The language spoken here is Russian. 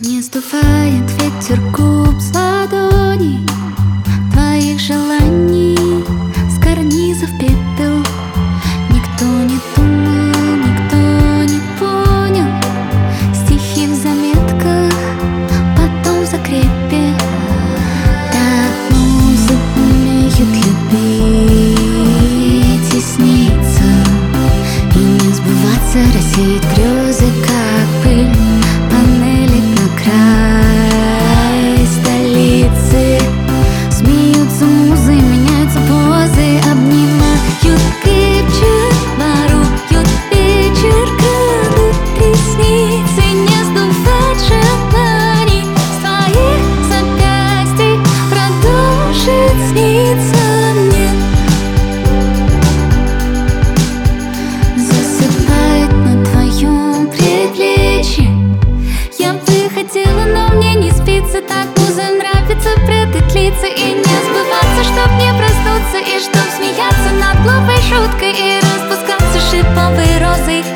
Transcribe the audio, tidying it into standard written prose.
Не сдувает ветер губ с ладоней твоих желаний, с карнизов пепел. Никто не думал, никто не понял. Стихи в заметках, потом в закрепе. Так музы умеют любить и сниться, и не сбываться, рассеять грезы, как пыль. Панели на край столицы. Смеются музы, меняются позы, обнимают крепче, воруют вечер, крадут ресницы. Не сдувать желаний с твоих запястий, продолжит сниться мне. Засыпает на твоем предплечье. Я бы хотела, но мне не спится. Так муза нравится прятать лица и не сбываться, чтоб не проснуться, и чтоб смеяться над глупой шуткой и распускаться шиповой розой.